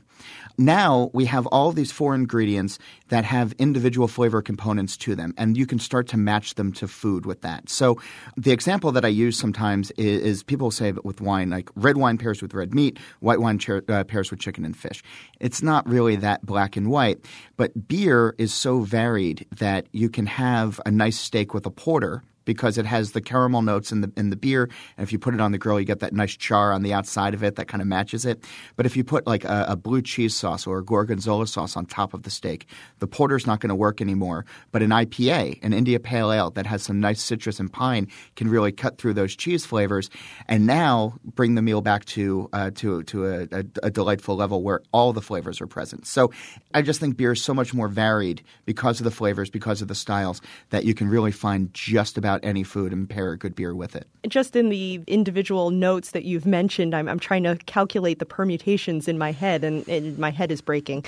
Now we have all of these four ingredients that have individual flavor components to them, and you can start to match them to food with that. So the example that I use sometimes is, is people say with wine, like red wine pairs with red meat, white wine chair, uh, pairs with chicken and fish. It's not really that black and white, but beer is so varied that you can have a nice steak with a porter because it has the caramel notes in the in the beer. And if you put it on the grill, you get that nice char on the outside of it that kind of matches it. But if you put like a, a blue cheese sauce or a gorgonzola sauce on top of the steak, the porter's not going to work anymore. But an I P A, an India Pale Ale that has some nice citrus and pine can really cut through those cheese flavors and now bring the meal back to uh, to to a, a, a delightful level where all the flavors are present. So I just think beer is so much more varied because of the flavors, because of the styles, that you can really find just about out any food and pair a good beer with it. Just in the individual notes that you've mentioned, I'm, I'm trying to calculate the permutations in my head, and, and my head is breaking.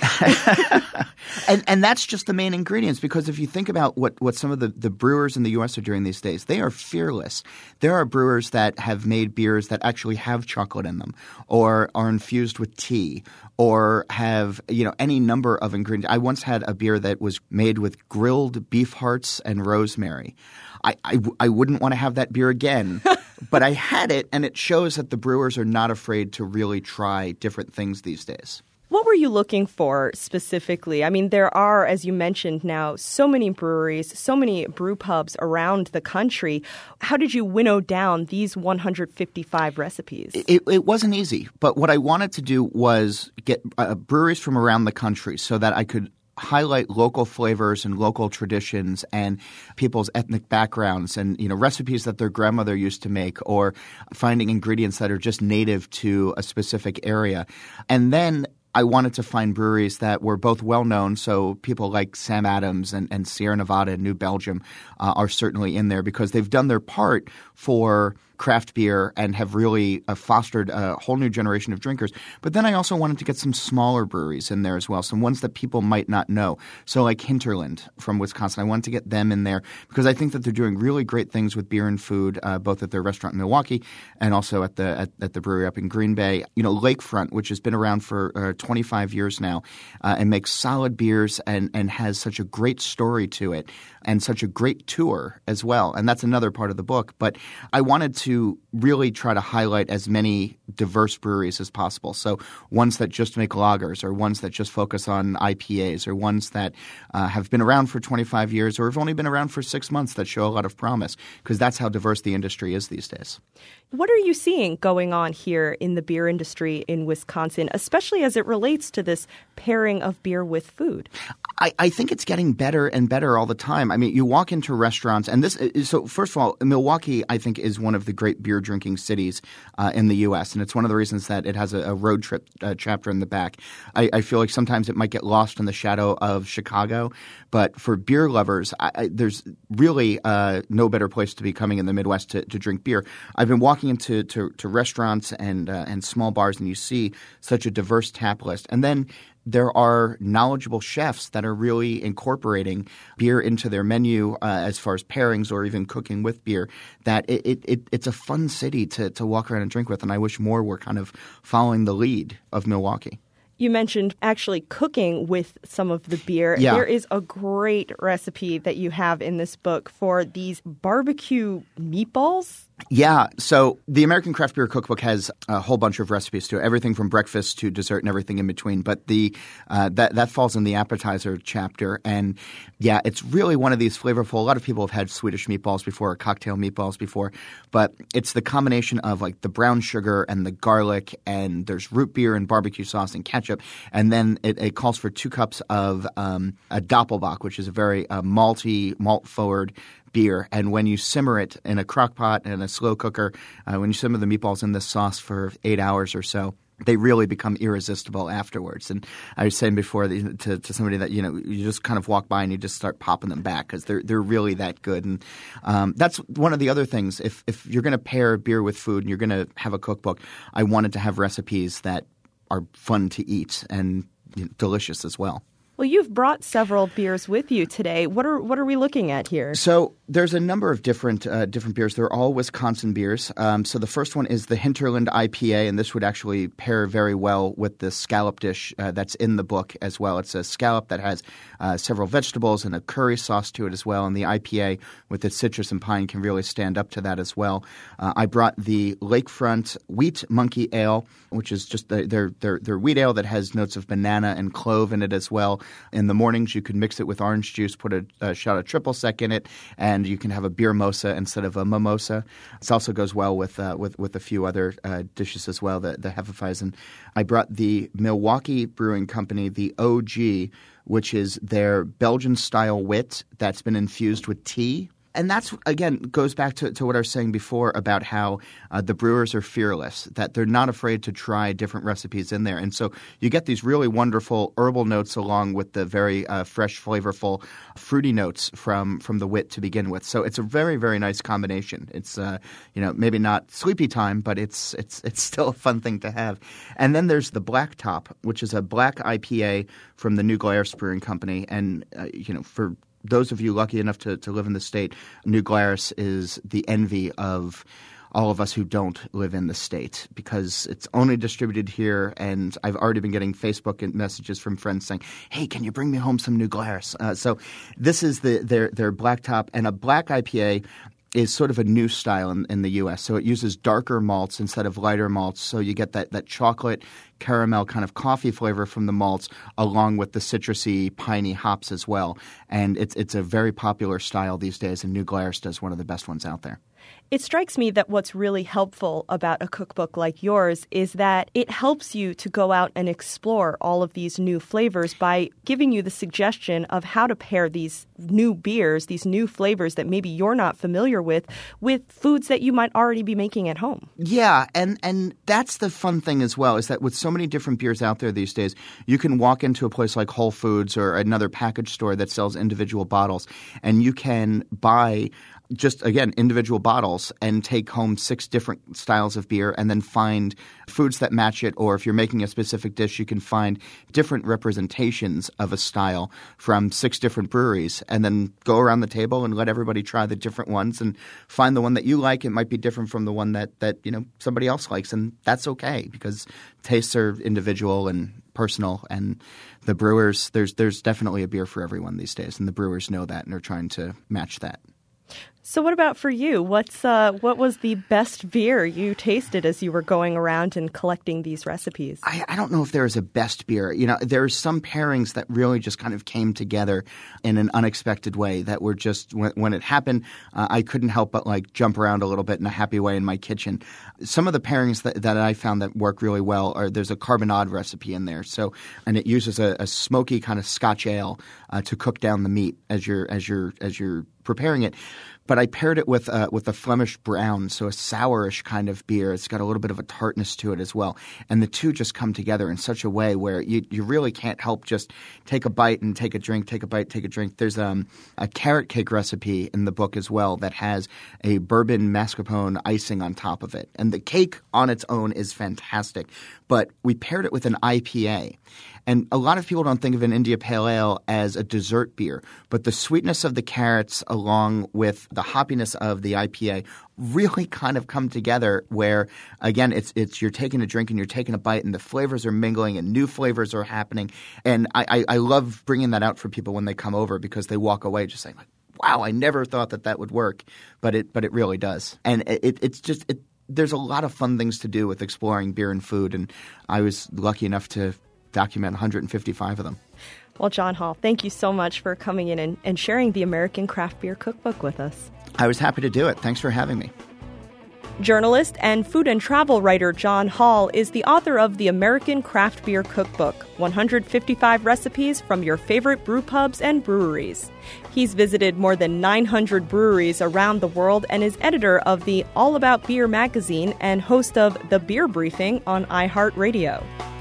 and and that's just the main ingredients, because if you think about what, what some of the, the brewers in the U S are doing these days, they are fearless. There are brewers that have made beers that actually have chocolate in them, or are infused with tea, or have, you know, any number of ingredients. I once had a beer that was made with grilled beef hearts and rosemary. I, I, I wouldn't want to have that beer again, but I had it, and it shows that the brewers are not afraid to really try different things these days. What were you looking for specifically? I mean, there are, as you mentioned now, so many breweries, so many brew pubs around the country. How did you winnow down these one hundred fifty-five recipes? It, it wasn't easy, but what I wanted to do was get uh, breweries from around the country so that I could highlight local flavors and local traditions and people's ethnic backgrounds, and, you know, recipes that their grandmother used to make, or finding ingredients that are just native to a specific area. And then I wanted to find breweries that were both well-known, so people like Sam Adams and, and Sierra Nevada and New Belgium uh, are certainly in there, because they've done their part for craft beer and have really uh, fostered a whole new generation of drinkers. But then I also wanted to get some smaller breweries in there as well, some ones that people might not know. So like Hinterland from Wisconsin, I wanted to get them in there because I think that they're doing really great things with beer and food, uh, both at their restaurant in Milwaukee and also at the at, at the brewery up in Green Bay. You know, Lakefront, which has been around for uh, twenty-five years now uh, and makes solid beers and, and has such a great story to it and such a great tour as well. And that's another part of the book. But I wanted to to really try to highlight as many diverse breweries as possible. So ones that just make lagers, or ones that just focus on I P As, or ones that uh, have been around for twenty-five years or have only been around for six months that show a lot of promise, because that's how diverse the industry is these days. What are you seeing going on here in the beer industry in Wisconsin, especially as it relates to this pairing of beer with food? I, I think it's getting better and better all the time. I mean, you walk into restaurants, and this is, so first of all, Milwaukee, I think, is one of the great beer drinking cities uh, in the U S, and it's one of the reasons that it has a, a road trip uh, chapter in the back. I, I feel like sometimes it might get lost in the shadow of Chicago, but for beer lovers, I, I, there's really uh, no better place to be coming in the Midwest to, to drink beer. I've been walking into to, to restaurants and uh, and small bars, and you see such a diverse tap list, and then there are knowledgeable chefs that are really incorporating beer into their menu uh, as far as pairings or even cooking with beer, that it, it, it it's a fun city to, to walk around and drink with. And I wish more were kind of following the lead of Milwaukee. You mentioned actually cooking with some of the beer. Yeah. There is a great recipe that you have in this book for these barbecue meatballs. Yeah. So the American Craft Beer Cookbook has a whole bunch of recipes to it, everything from breakfast to dessert and everything in between. But the uh, that that falls in the appetizer chapter. And yeah, it's really one of these flavorful. A lot of people have had Swedish meatballs before, or cocktail meatballs before, but it's the combination of like the brown sugar and the garlic, and there's root beer and barbecue sauce and ketchup, and then it, it calls for two cups of um, a Doppelbock, which is a very uh, malty, malt forward beer. And when you simmer it in a crock pot and a slow cooker, uh, when you simmer the meatballs in this sauce for eight hours or so, they really become irresistible afterwards. And I was saying before to, to somebody that, you know, you just kind of walk by and you just start popping them back because they're they're really that good. And um, that's one of the other things. If if you're going to pair beer with food and you're going to have a cookbook, I wanted to have recipes that are fun to eat and, you know, delicious as well. Well, you've brought several beers with you today. What are what are we looking at here? So there's a number of different uh, different beers. They're all Wisconsin beers. Um, so the first one is the Hinterland I P A, and this would actually pair very well with the scallop dish uh, that's in the book as well. It's a scallop that has uh, several vegetables and a curry sauce to it as well, and the I P A with its citrus and pine can really stand up to that as well. Uh, I brought the Lakefront Wheat Monkey Ale, which is just the, their, their, their wheat ale that has notes of banana and clove in it as well. In the mornings, you could mix it with orange juice, put a, a shot of triple sec in it, and you can have a beer mosa instead of a mimosa. This also goes well with uh, with, with a few other uh, dishes as well, the, the Hefeweizen. I brought the Milwaukee Brewing Company, the O G, which is their Belgian-style wit that's been infused with tea. and that's, again, goes back to, to what I was saying before about how uh, the brewers are fearless, that they're not afraid to try different recipes in there. And so you get these really wonderful herbal notes along with the very uh, fresh, flavorful, fruity notes from, from the wit to begin with. So it's a very, very nice combination. It's, uh, you know, maybe not sleepy time, but it's, it's, it's still a fun thing to have. And then there's the Black Top, which is a black I P A from the New Glarus Brewing Company. And, uh, you know, for those of you lucky enough to, to live in the state, New Glarus is the envy of all of us who don't live in the state because it's only distributed here. And I've already been getting Facebook messages from friends saying, hey, can you bring me home some New Glarus? Uh, so this is the their, their Black Top. And a black I P A is sort of a new style in, in the U S. So it uses darker malts instead of lighter malts. So you get that, that chocolate caramel kind of coffee flavor from the malts along with the citrusy, piney hops as well. And it's it's a very popular style these days, and New Glarus does one of the best ones out there. It strikes me that what's really helpful about a cookbook like yours is that it helps you to go out and explore all of these new flavors by giving you the suggestion of how to pair these new beers, these new flavors that maybe you're not familiar with, with foods that you might already be making at home. Yeah, and, and that's the fun thing as well, is that with so many different beers out there these days, you can walk into a place like Whole Foods or another package store that sells individual bottles, and you can buy just, again, individual bottles and take home six different styles of beer and then find foods that match it. Or if you're making a specific dish, you can find different representations of a style from six different breweries and then go around the table and let everybody try the different ones and find the one that you like. It might be different from the one that, that you know somebody else likes, and that's okay because tastes are individual and personal, and the brewers, there's there's definitely a beer for everyone these days, and the brewers know that and are trying to match that. So what about for you? What's uh, what was the best beer you tasted as you were going around and collecting these recipes? I, I don't know if there is a best beer. You know, there's some pairings that really just kind of came together in an unexpected way that were just when, when it happened, uh, I couldn't help but like jump around a little bit in a happy way in my kitchen. Some of the pairings that, that I found that work really well are there's a carbonade recipe in there. So and it uses a, a smoky kind of Scotch ale uh, to cook down the meat as you're as you're as you're preparing it. But I paired it with uh, with a Flemish brown, so a sourish kind of beer. It's got a little bit of a tartness to it as well. And the two just come together in such a way where you, you really can't help just take a bite and take a drink, take a bite, take a drink. There's um, a carrot cake recipe in the book as well that has a bourbon mascarpone icing on top of it. And the cake on its own is fantastic. But we paired it with an I P A. And a lot of people don't think of an India Pale Ale as a dessert beer, but the sweetness of the carrots along with the hoppiness of the I P A really kind of come together where, again, it's it's you're taking a drink and you're taking a bite and the flavors are mingling and new flavors are happening. And I, I, I love bringing that out for people when they come over because they walk away just saying, like, wow, I never thought that that would work, but it but it really does. And it, it's just it, there's a lot of fun things to do with exploring beer and food, and I was lucky enough to document one hundred fifty-five of them. Well, John Hall, thank you so much for coming in and, and sharing the American Craft Beer Cookbook with us. I was happy to do it. Thanks for having me. Journalist and food and travel writer John Hall is the author of the American Craft Beer Cookbook, one hundred fifty-five recipes from your favorite brew pubs and breweries. He's visited more than nine hundred breweries around the world and is editor of the All About Beer magazine and host of The Beer Briefing on iHeartRadio.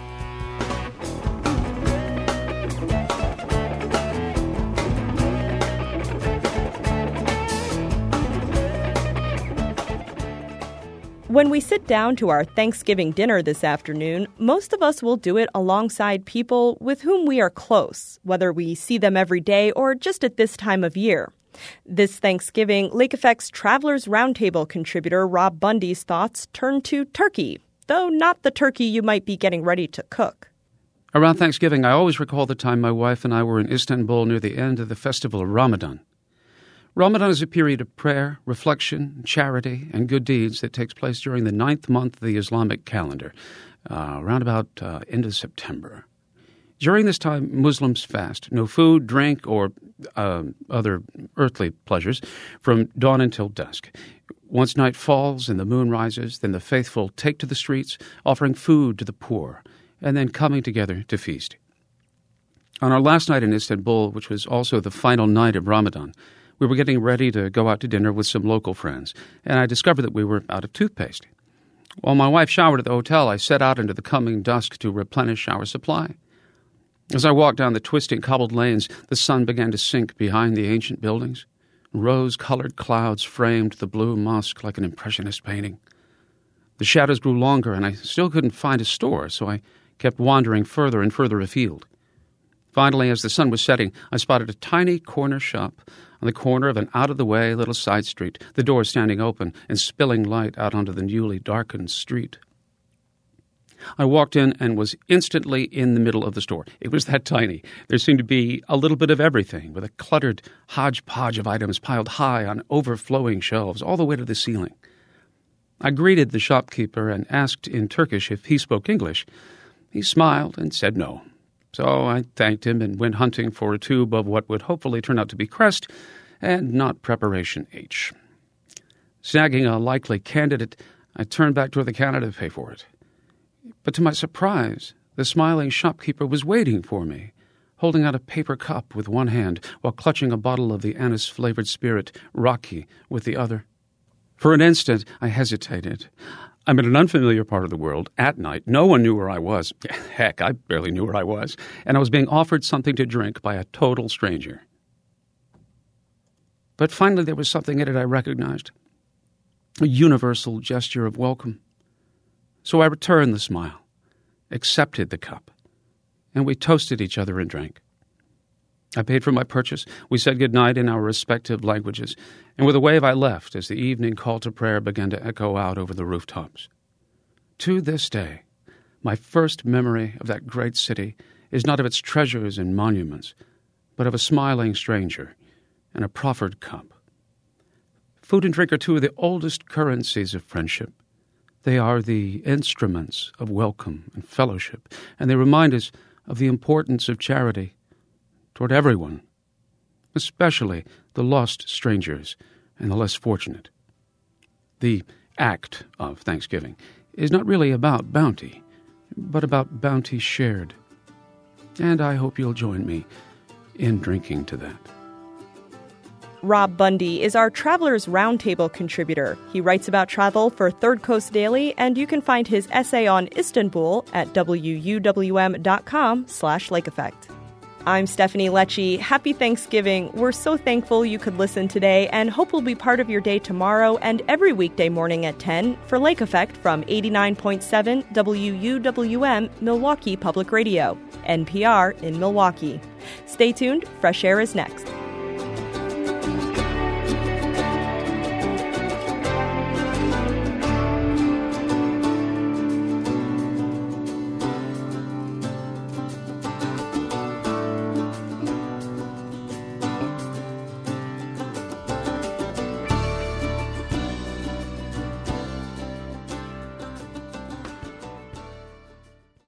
When we sit down to our Thanksgiving dinner this afternoon, most of us will do it alongside people with whom we are close, whether we see them every day or just at this time of year. This Thanksgiving, Lake Effect's Travelers Roundtable contributor Rob Bundy's thoughts turn to turkey, though not the turkey you might be getting ready to cook. Around Thanksgiving, I always recall the time my wife and I were in Istanbul near the end of the festival of Ramadan. Ramadan is a period of prayer, reflection, charity, and good deeds that takes place during the ninth month of the Islamic calendar, uh, around about uh, end of September. During this time, Muslims fast, no food, drink, or uh, other earthly pleasures from dawn until dusk. Once night falls and the moon rises, then the faithful take to the streets, offering food to the poor, and then coming together to feast. On our last night in Istanbul, which was also the final night of Ramadan, We were getting ready to go out to dinner with some local friends, and I discovered that we were out of toothpaste. While my wife showered at the hotel, I set out into the coming dusk to replenish our supply. As I walked down the twisting cobbled lanes, the sun began to sink behind the ancient buildings. Rose-colored clouds framed the blue mosque like an impressionist painting. The shadows grew longer, and I still couldn't find a store, so I kept wandering further and further afield. Finally, as the sun was setting, I spotted a tiny corner shop on the corner of an out-of-the-way little side street, the door standing open and spilling light out onto the newly darkened street. I walked in and was instantly in the middle of the store. It was that tiny. There seemed to be a little bit of everything, with a cluttered hodgepodge of items piled high on overflowing shelves all the way to the ceiling. I greeted the shopkeeper and asked in Turkish if he spoke English. He smiled and said no. So I thanked him and went hunting for a tube of what would hopefully turn out to be Crest and not Preparation H. Snagging a likely candidate, I turned back toward the counter to pay for it. But to my surprise, the smiling shopkeeper was waiting for me, holding out a paper cup with one hand while clutching a bottle of the anise-flavored spirit Raki with the other. For an instant, I hesitated. I'm in an unfamiliar part of the world, at night. No one knew where I was. Heck, I barely knew where I was. And I was being offered something to drink by a total stranger. But finally there was something in it I recognized. A universal gesture of welcome. So I returned the smile, accepted the cup, and we toasted each other and drank. I paid for my purchase, we said goodnight in our respective languages, and with a wave I left as the evening call to prayer began to echo out over the rooftops. To this day, my first memory of that great city is not of its treasures and monuments, but of a smiling stranger and a proffered cup. Food and drink are two of the oldest currencies of friendship. They are the instruments of welcome and fellowship, and they remind us of the importance of charity toward everyone, especially the lost strangers and the less fortunate. The act of Thanksgiving is not really about bounty, but about bounty shared. And I hope you'll join me in drinking to that. Rob Bundy is our Travelers Roundtable contributor. He writes about travel for Third Coast Daily, and you can find his essay on Istanbul at wuwm.com slash lake effect. I'm Stephanie Lecce. Happy Thanksgiving. We're so thankful you could listen today and hope we'll be part of your day tomorrow and every weekday morning at ten for Lake Effect from eighty-nine point seven W U W M Milwaukee Public Radio, N P R in Milwaukee. Stay tuned. Fresh Air is next.